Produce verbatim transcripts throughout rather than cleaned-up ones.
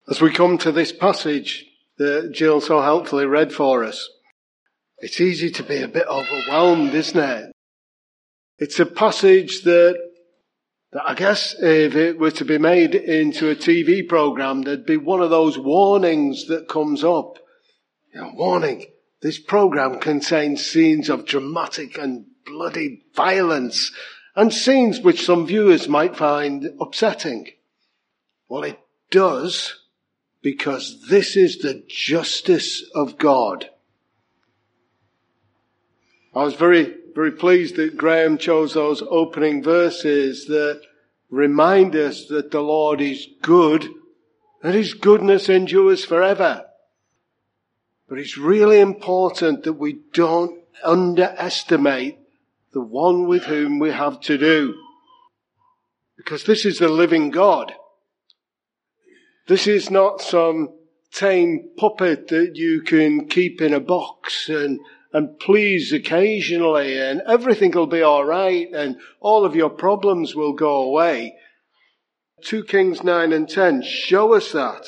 As we come to this passage that Jill so helpfully read for us, it's easy to be a bit overwhelmed, isn't it? It's a passage that, that I guess if it were to be made into a T V program, there'd be one of those warnings that comes up. You know, warning, this program contains scenes of dramatic and bloody violence and scenes which some viewers might find upsetting. Well, it does, because this is the justice of God. I was very, very pleased that Graham chose those opening verses that remind us that the Lord is good and his goodness endures forever. But it's really important that we don't underestimate the one with whom we have to do. Because this is the living God. This is not some tame puppet that you can keep in a box and, and please occasionally and everything will be all right and all of your problems will go away. Two Kings nine and ten show us that.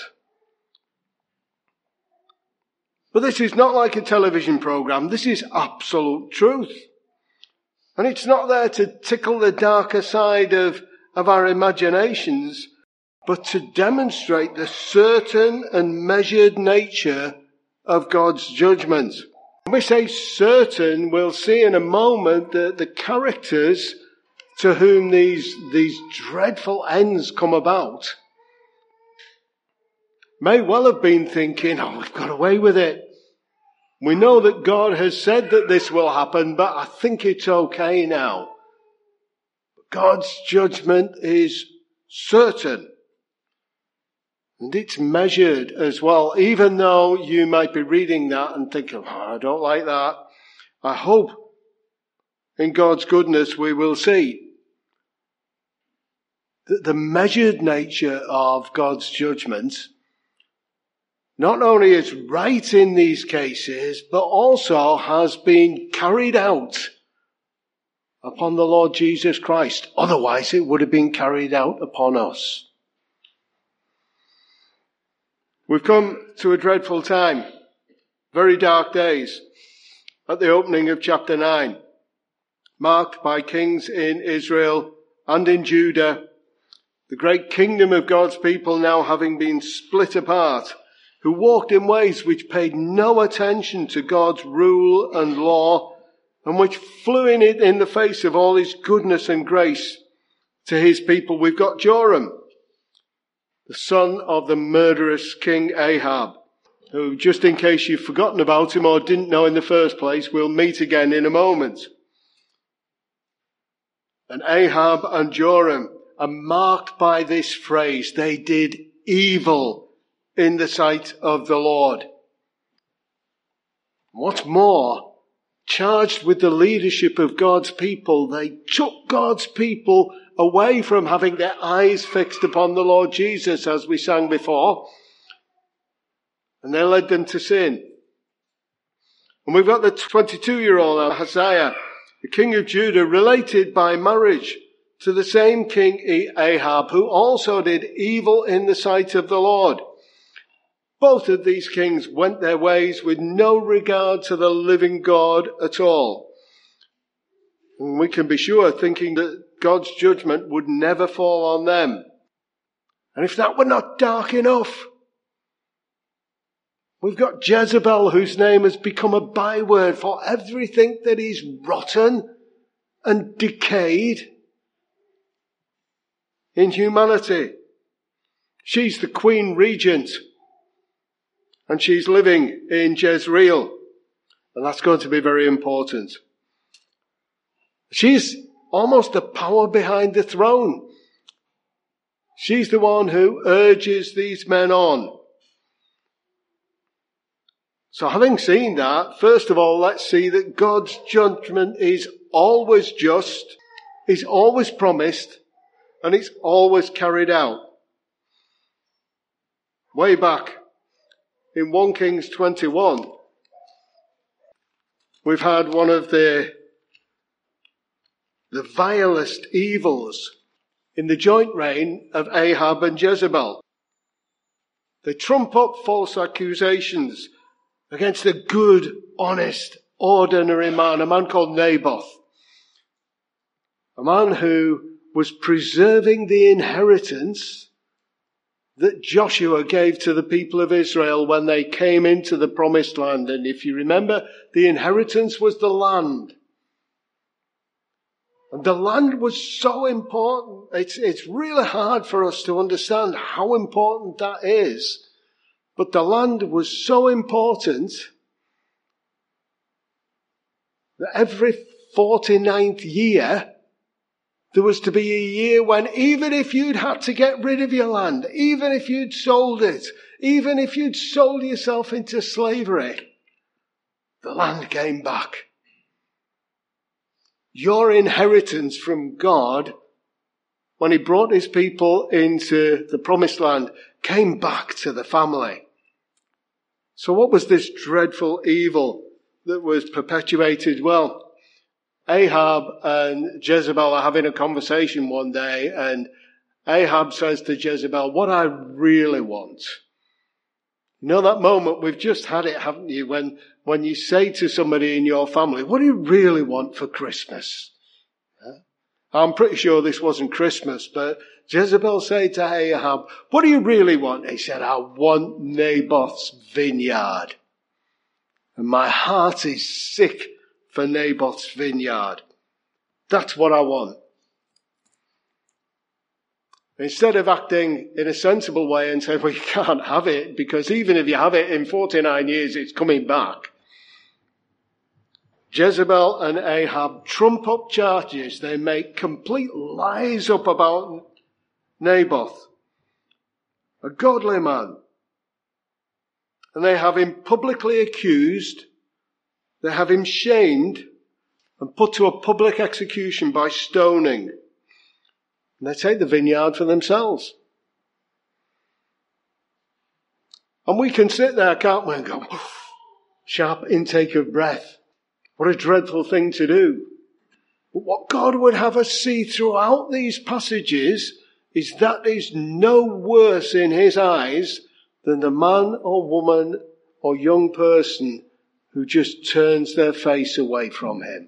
But this is not like a television program. This is absolute truth. And it's not there to tickle the darker side of, of our imaginations, but to demonstrate the certain and measured nature of God's judgment. When we say certain, we'll see in a moment that the characters to whom these, these dreadful ends come about may well have been thinking, oh, we've got away with it. We know that God has said that this will happen, but I think it's okay now. God's judgment is certain. And it's measured as well, even though you might be reading that and thinking, oh, I don't like that. I hope in God's goodness we will see that the measured nature of God's judgment not only is right in these cases, but also has been carried out upon the Lord Jesus Christ. Otherwise, it would have been carried out upon us. We've come to a dreadful time, very dark days, at the opening of chapter nine, marked by kings in Israel and in Judah, the great kingdom of God's people now having been split apart, who walked in ways which paid no attention to God's rule and law, and which flew in it in the face of all his goodness and grace to his people. We've got Joram, the son of the murderous King Ahab, who, just in case you've forgotten about him or didn't know in the first place, we'll meet again in a moment. And Ahab and Joram are marked by this phrase: they did evil in the sight of the Lord. What's more, charged with the leadership of God's people, they took God's people away from having their eyes fixed upon the Lord Jesus, as we sang before, and they led them to sin. And we've got the twenty-two-year-old Ahaziah, the king of Judah, related by marriage to the same king Ahab, who also did evil in the sight of the Lord. Both of these kings went their ways with no regard to the living God at all. And we can be sure thinking that God's judgment would never fall on them. And if that were not dark enough, we've got Jezebel, whose name has become a byword for everything that is rotten and decayed in humanity. She's the queen regent, and she's living in Jezreel. And that's going to be very important. She's almost the power behind the throne. She's the one who urges these men on. So having seen that, first of all, let's see that God's judgment is always just, is always promised, and it's always carried out. Way back in First Kings twenty-one, we've had one of the, the vilest evils in the joint reign of Ahab and Jezebel. They trump up false accusations against a good, honest, ordinary man, a man called Naboth. A man who was preserving the inheritance that Joshua gave to the people of Israel when they came into the promised land. And if you remember, the inheritance was the land. And the land was so important. It's, it's really hard for us to understand how important that is. But the land was so important that every forty-ninth year, there was to be a year when even if you'd had to get rid of your land, even if you'd sold it, even if you'd sold yourself into slavery, the land came back. Your inheritance from God, when he brought his people into the promised land, came back to the family. So what was this dreadful evil that was perpetuated? Well, Ahab and Jezebel are having a conversation one day, and Ahab says to Jezebel, what I really want. You know that moment, we've just had it, haven't you, when, when you say to somebody in your family, what do you really want for Christmas? Huh? I'm pretty sure this wasn't Christmas, but Jezebel said to Ahab, what do you really want? He said, I want Naboth's vineyard. And my heart is sick for Naboth's vineyard. That's what I want. Instead of acting in a sensible way and saying, well, you can't have it, because even if you have it in forty-nine years, it's coming back. Jezebel and Ahab trump up charges. They make complete lies up about Naboth, a godly man. And they have him publicly accused. They have him shamed and put to a public execution by stoning. And they take the vineyard for themselves. And we can sit there, can't we, and go, sharp intake of breath. What a dreadful thing to do. But what God would have us see throughout these passages is that is no worse in his eyes than the man or woman or young person who just turns their face away from him.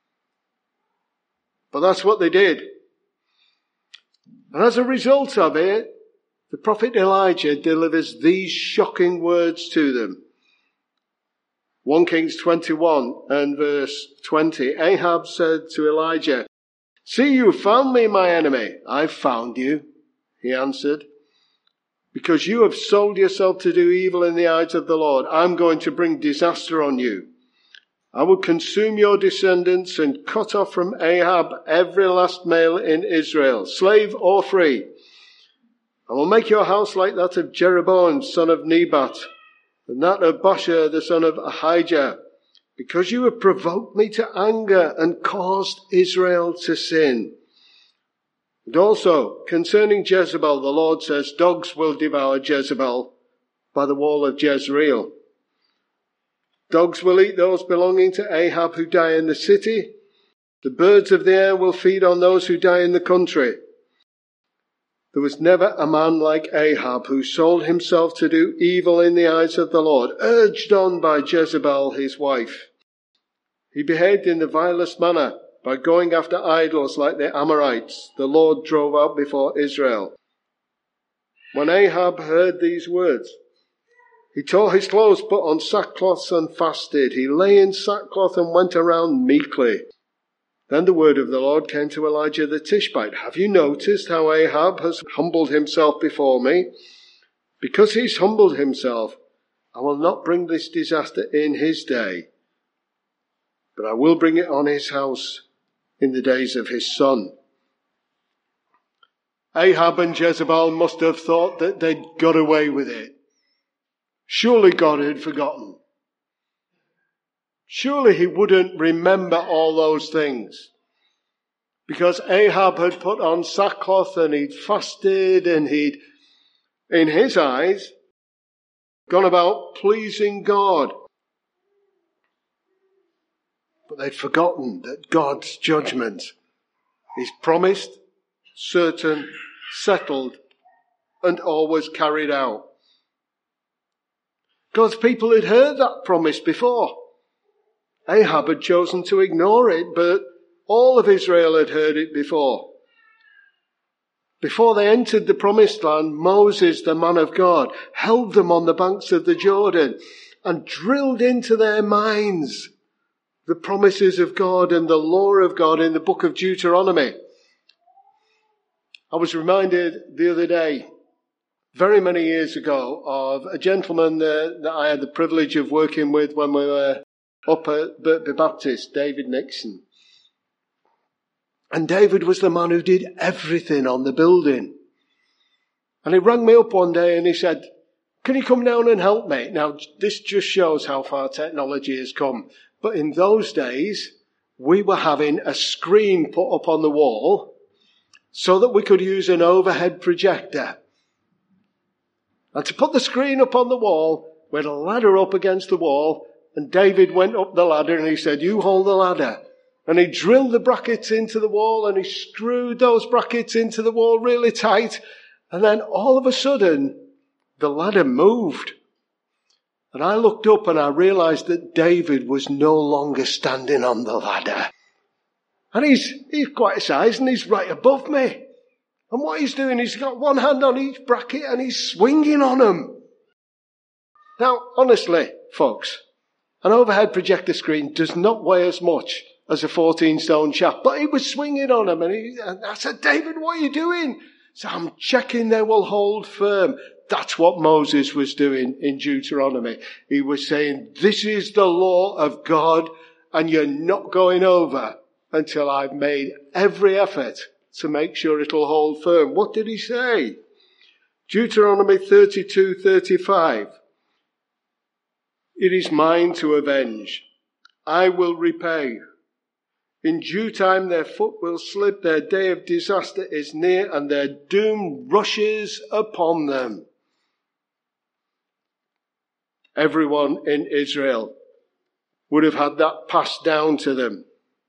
But that's what they did. And as a result of it, the prophet Elijah delivers these shocking words to them. First Kings twenty-one and verse twenty. Ahab said to Elijah, see, you found me, my enemy. I've found you, he answered. Because you have sold yourself to do evil in the eyes of the Lord, I'm going to bring disaster on you. I will consume your descendants and cut off from Ahab every last male in Israel, slave or free. I will make your house like that of Jeroboam, son of Nebat, and that of Baasha, the son of Ahijah, because you have provoked me to anger and caused Israel to sin. And also, concerning Jezebel, the Lord says, dogs will devour Jezebel by the wall of Jezreel. Dogs will eat those belonging to Ahab who die in the city. The birds of the air will feed on those who die in the country. There was never a man like Ahab who sold himself to do evil in the eyes of the Lord, urged on by Jezebel, his wife. He behaved in the vilest manner by going after idols like the Amorites the Lord drove out before Israel. When Ahab heard these words, he tore his clothes, put on sackcloth and fasted. He lay in sackcloth and went around meekly. Then the word of the Lord came to Elijah the Tishbite. Have you noticed how Ahab has humbled himself before me? Because he's humbled himself, I will not bring this disaster in his day, but I will bring it on his house in the days of his son. Ahab and Jezebel must have thought that they'd got away with it. Surely God had forgotten. Surely he wouldn't remember all those things. Because Ahab had put on sackcloth and he'd fasted and he'd, in his eyes, gone about pleasing God. But they'd forgotten that God's judgment is promised, certain, settled, and always carried out. God's people had heard that promise before. Ahab had chosen to ignore it, but all of Israel had heard it before. Before they entered the promised land, Moses, the man of God, held them on the banks of the Jordan and drilled into their minds the promises of God and the law of God in the book of Deuteronomy. I was reminded the other day, very many years ago, of a gentleman uh, that I had the privilege of working with when we were up at Birkby Baptist, David Nixon. And David was the man who did everything on the building. And he rang me up one day and he said, can you come down and help me? Now, this just shows how far technology has come. But in those days, we were having a screen put up on the wall so that we could use an overhead projector. And to put the screen up on the wall, we had a ladder up against the wall, and David went up the ladder and he said, you hold the ladder. And he drilled the brackets into the wall and he screwed those brackets into the wall really tight. And then all of a sudden, the ladder moved. And I looked up and I realized that David was no longer standing on the ladder. And he's, he's quite a size and he's right above me. And what he's doing, he's got one hand on each bracket and he's swinging on them. Now, honestly, folks, an overhead projector screen does not weigh as much as a fourteen stone chap, but he was swinging on them, and, he, and I said, David, what are you doing? So I'm checking they will hold firm. That's what Moses was doing in Deuteronomy. He was saying, this is the law of God, and you're not going over until I've made every effort to make sure it'll hold firm. What did he say? Deuteronomy thirty-two thirty-five. It is mine to avenge. I will repay. In due time their foot will slip, their day of disaster is near, and their doom rushes upon them. Everyone in Israel would have had that passed down to them.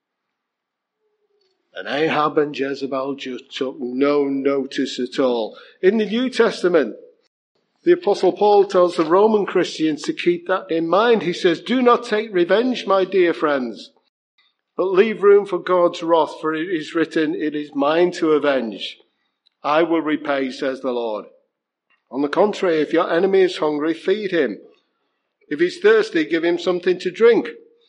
And Ahab and Jezebel just took no notice at all. In the New Testament, the Apostle Paul tells the Roman Christians to keep that in mind. He says, do not take revenge, my dear friends, but leave room for God's wrath, for it is written, it is mine to avenge. I will repay, says the Lord. On the contrary, if your enemy is hungry, feed him. If he's thirsty, give him something to drink.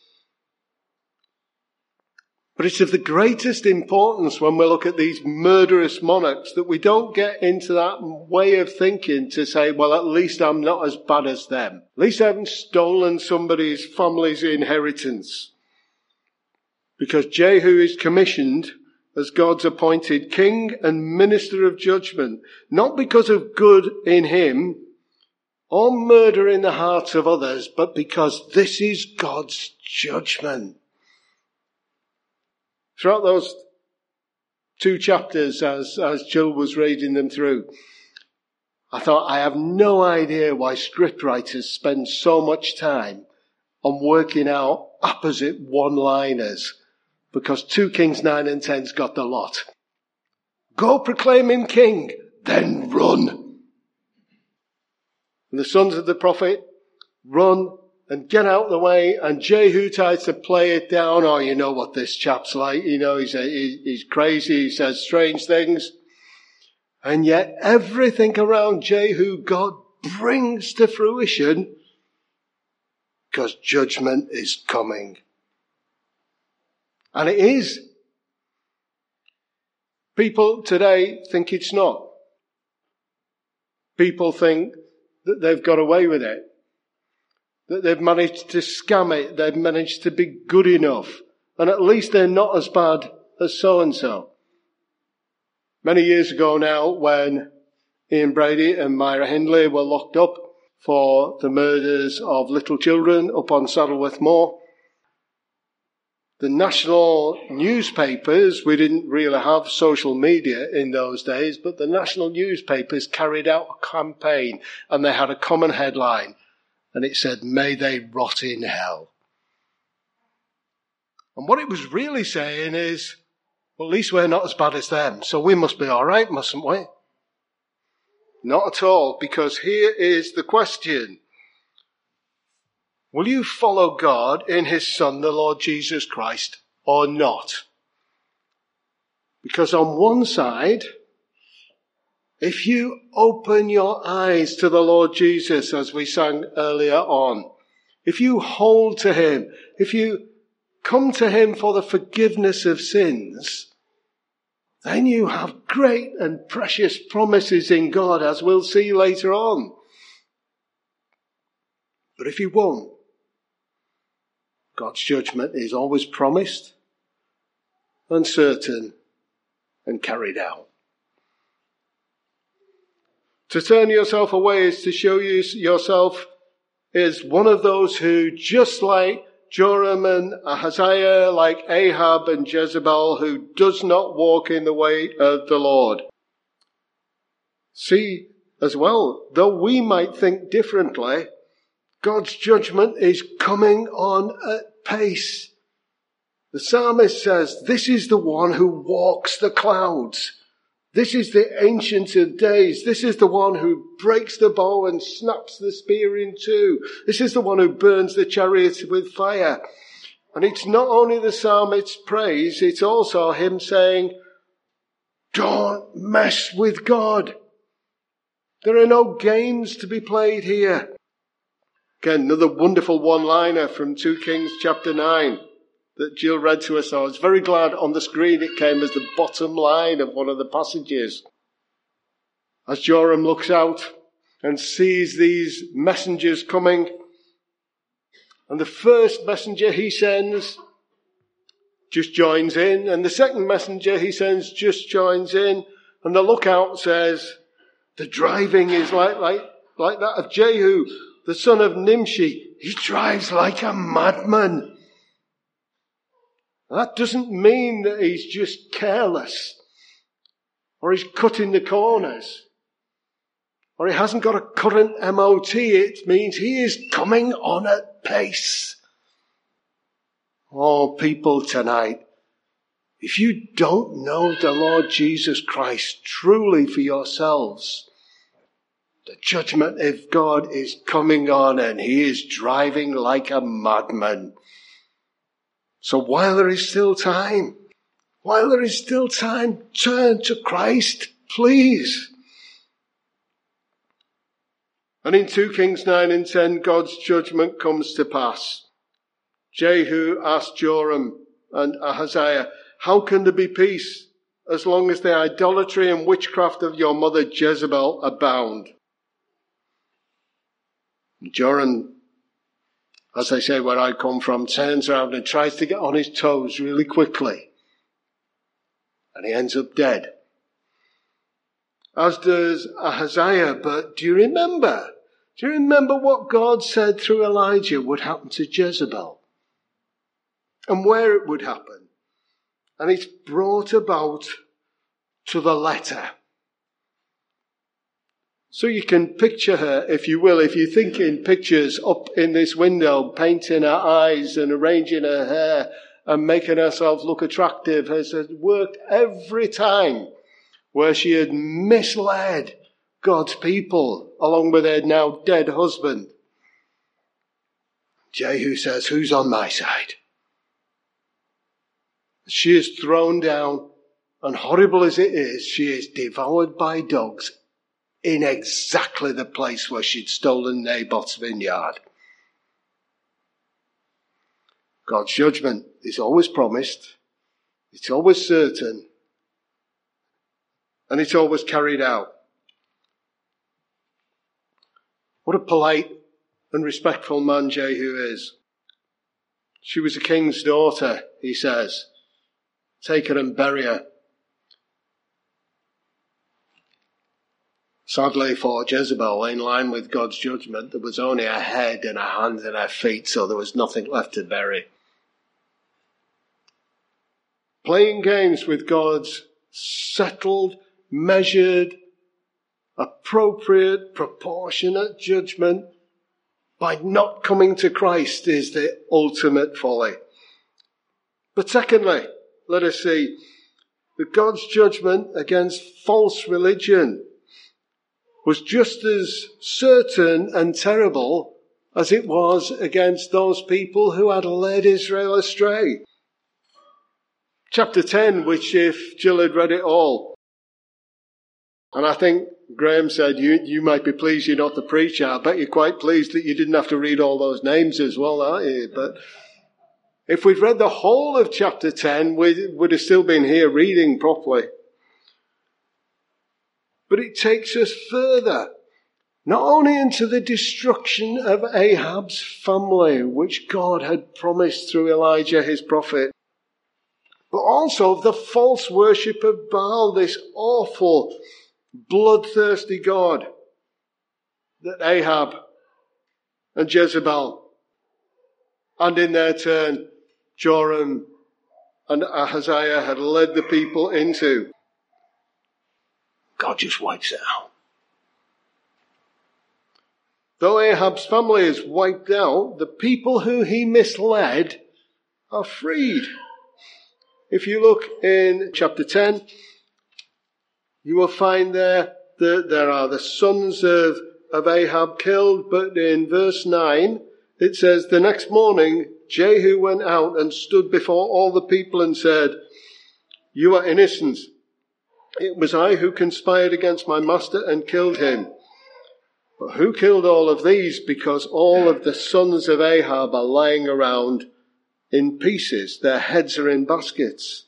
But it's of the greatest importance when we look at these murderous monarchs that we don't get into that way of thinking to say, well, at least I'm not as bad as them. At least I haven't stolen somebody's family's inheritance. Because Jehu is commissioned as God's appointed king and minister of judgment, not because of good in him or murder in the hearts of others, but because this is God's judgment. Throughout those two chapters, as, as Jill was reading them through, I thought, I have no idea why scriptwriters spend so much time on working out opposite one-liners, because two Kings nine and ten's got the lot. Go proclaim him king, then run. And the sons of the prophet run and get out of the way, and Jehu tries to play it down. Oh, you know what this chap's like. You know, he's, a, he's crazy. He says strange things. And yet everything around Jehu, God brings to fruition because judgment is coming. And it is. People today think it's not. People think that they've got away with it. That they've managed to scam it. They've managed to be good enough. And at least they're not as bad as so-and-so. Many years ago now, when Ian Brady and Myra Hindley were locked up for the murders of little children up on Saddleworth Moor, the national newspapers, we didn't really have social media in those days, but the national newspapers carried out a campaign and they had a common headline and it said, may they rot in hell. And what it was really saying is, well, at least we're not as bad as them, so we must be all right, mustn't we? Not at all, because here is the question. Will you follow God in his Son, the Lord Jesus Christ, or not? Because on one side, if you open your eyes to the Lord Jesus, as we sang earlier on, if you hold to him, if you come to him for the forgiveness of sins, then you have great and precious promises in God, as we'll see later on. But if you won't, God's judgment is always promised, uncertain, and carried out. To turn yourself away is to show you yourself as one of those who, just like Joram and Ahaziah, like Ahab and Jezebel, who does not walk in the way of the Lord. See as well, though we might think differently, God's judgment is coming on at pace. The psalmist says, this is the one who walks the clouds. This is the Ancient of Days. This is the one who breaks the bow and snaps the spear in two. This is the one who burns the chariots with fire. And it's not only the psalmist's praise, it's also him saying, don't mess with God. There are no games to be played here. Again, another wonderful one-liner from Second Kings chapter nine that Jill read to us. I was very glad on the screen it came as the bottom line of one of the passages. As Joram looks out and sees these messengers coming, and the first messenger he sends just joins in, and the second messenger he sends just joins in, and the lookout says, the driving is like, like, like that of Jehu, the son of Nimshi. He drives like a madman. That doesn't mean that he's just careless, or he's cutting the corners, or he hasn't got a current M O T. It means he is coming on at pace. Oh, people tonight, if you don't know the Lord Jesus Christ truly for yourselves, the judgment of God is coming on and he is driving like a madman. So while there is still time, while there is still time, turn to Christ, please. And in Second Kings nine and ten, God's judgment comes to pass. Jehu asked Joram and Ahaziah, how can there be peace as long as the idolatry and witchcraft of your mother Jezebel abound? Joram, as I say, where I come from, turns around and tries to get on his toes really quickly. And he ends up dead. As does Ahaziah. But do you remember? Do you remember what God said through Elijah would happen to Jezebel? And where it would happen? And it's brought about to the letter. So you can picture her, if you will, if you think in pictures up in this window, painting her eyes and arranging her hair and making herself look attractive, has worked every time where she had misled God's people along with her now dead husband. Jehu says, who's on my side? She is thrown down, and horrible as it is, she is devoured by dogs in exactly the place where she'd stolen Naboth's vineyard. God's judgment is always promised, it's always certain, and it's always carried out. What a polite and respectful man Jehu is. She was a king's daughter, he says. Take her and bury her. Sadly for Jezebel, in line with God's judgment, there was only her head and her hands and her feet, so there was nothing left to bury. Playing games with God's settled, measured, appropriate, proportionate judgment by not coming to Christ is the ultimate folly. But secondly, let us see that God's judgment against false religion was just as certain and terrible as it was against those people who had led Israel astray. Chapter ten, which if Jill had read it all, and I think Graham said, you, you might be pleased you're not the preacher. I bet you're quite pleased that you didn't have to read all those names as well, aren't you? But if we'd read the whole of chapter ten, we would have still been here reading properly. But it takes us further, not only into the destruction of Ahab's family, which God had promised through Elijah, his prophet, but also the false worship of Baal, this awful, bloodthirsty god that Ahab and Jezebel, and in their turn, Joram and Ahaziah had led the people into. God just wipes it out. Though Ahab's family is wiped out, the people who he misled are freed. If you look in chapter ten, you will find there that there are the sons of, of Ahab killed, but in verse nine, it says, the next morning, Jehu went out and stood before all the people and said, you are innocent. It was I who conspired against my master and killed him. But who killed all of these? Because all of the sons of Ahab are lying around in pieces. Their heads are in baskets.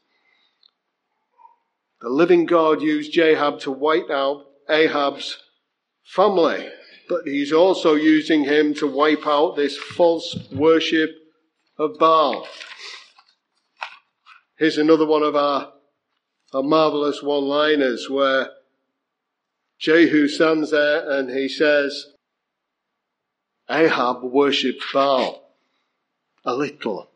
The living God used Jahab to wipe out Ahab's family, but he's also using him to wipe out this false worship of Baal. Here's another one of our, our marvelous one-liners where Jehu stands there and he says, Ahab worshipped Baal a little.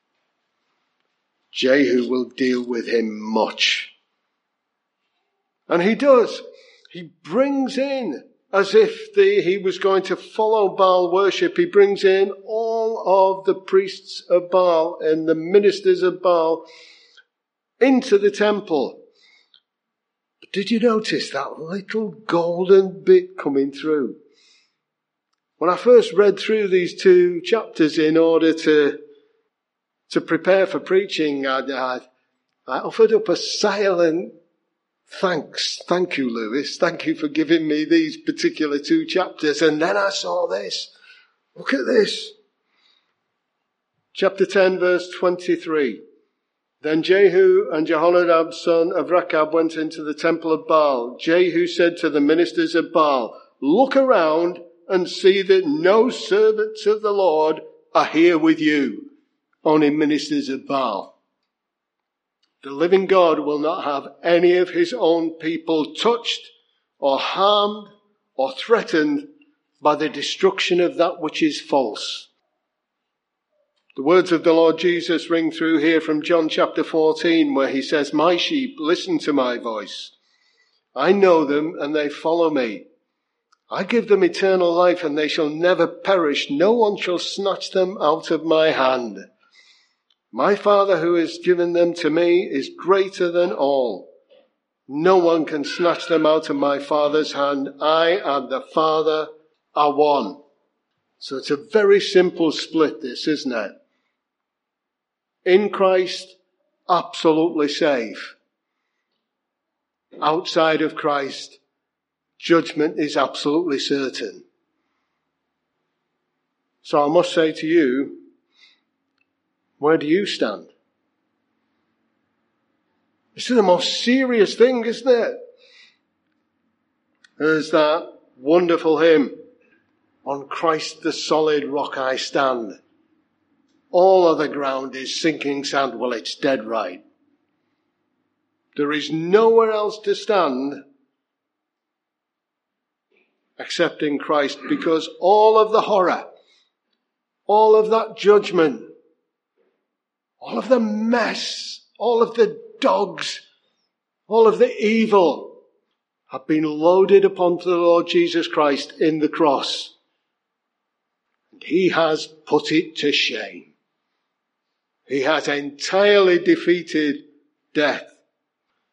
Jehu will deal with him much. And he does. He brings in, as if the, he was going to follow Baal worship, he brings in all of the priests of Baal and the ministers of Baal into the temple. But did you notice that little golden bit coming through? When I first read through these two chapters in order to, to prepare for preaching, I, I, I offered up a silent Thanks. Thank you, Lewis. Thank you for giving me these particular two chapters. And then I saw this. Look at this. Chapter ten, verse twenty-three. Then Jehu and Jehonadab, son of Rechab, went into the temple of Baal. Jehu said to the ministers of Baal, look around and see that no servants of the Lord are here with you, only ministers of Baal. The living God will not have any of his own people touched or harmed or threatened by the destruction of that which is false. The words of the Lord Jesus ring through here from John chapter fourteen, where he says, my sheep listen to my voice. I know them and they follow me. I give them eternal life and they shall never perish. No one shall snatch them out of my hand. My Father who has given them to me is greater than all. No one can snatch them out of my Father's hand. I and the Father are one. So it's a very simple split, this, isn't it? In Christ, absolutely safe. Outside of Christ, judgment is absolutely certain. So I must say to you, where do you stand? This is the most serious thing, isn't it? There's that wonderful hymn, on Christ the solid rock I stand. All other ground is sinking sand. Well, it's dead right. There is nowhere else to stand except in Christ, because all of the horror, all of that judgment, all of the mess, all of the dogs, all of the evil have been loaded upon the Lord Jesus Christ in the cross. And he has put it to shame. He has entirely defeated death.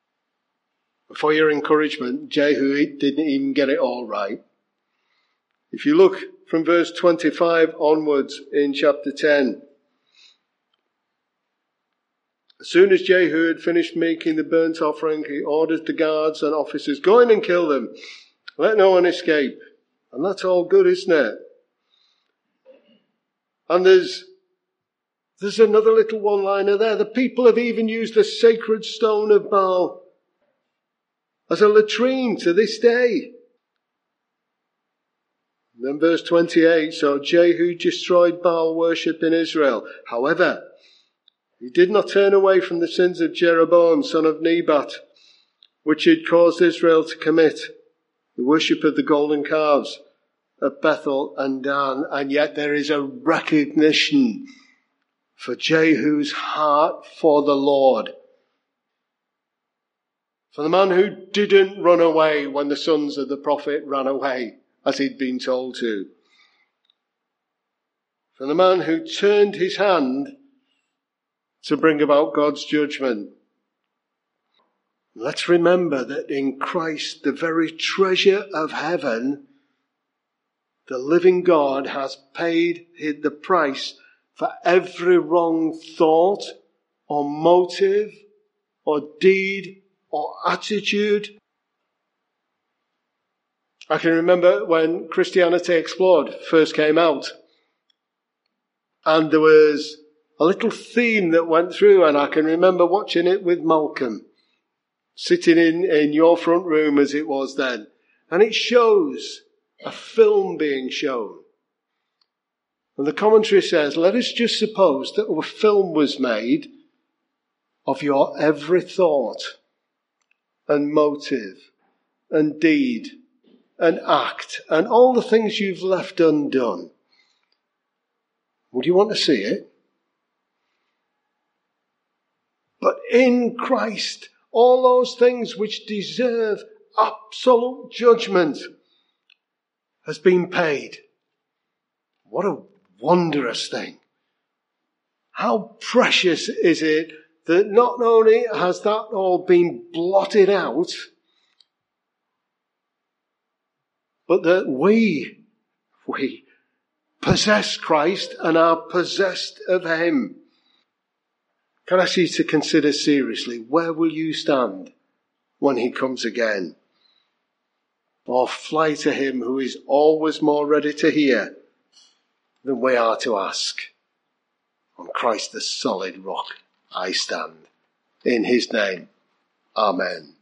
For your encouragement, Jehu didn't even get it all right. If you look from verse twenty-five onwards in chapter ten, as soon as Jehu had finished making the burnt offering, he ordered the guards and officers, go in and kill them. Let no one escape. And that's all good, isn't it? And there's, there's another little one-liner there. The people have even used the sacred stone of Baal as a latrine to this day. And then verse twenty-eight, so Jehu destroyed Baal worship in Israel. However, he did not turn away from the sins of Jeroboam, son of Nebat, which had caused Israel to commit, the worship of the golden calves at Bethel and Dan. And yet there is a recognition for Jehu's heart for the Lord. For the man who didn't run away when the sons of the prophet ran away, as he'd been told to. For the man who turned his hand to bring about God's judgment. Let's remember that in Christ, the very treasure of heaven, the living God has paid the price for every wrong thought or motive or deed or attitude. I can remember when Christianity Explored first came out, and there was a little theme that went through, and I can remember watching it with Malcolm, sitting in, in your front room as it was then. And it shows a film being shown. And the commentary says, let us just suppose that a film was made of your every thought and motive and deed and act and all the things you've left undone. Would you want to see it? But in Christ, all those things which deserve absolute judgment has been paid. What a wondrous thing. How precious is it that not only has that all been blotted out, but that we, we possess Christ and are possessed of him. Can I ask you to consider seriously, where will you stand when he comes again? Or fly to him who is always more ready to hear than we are to ask? On Christ the solid rock I stand. In his name, amen.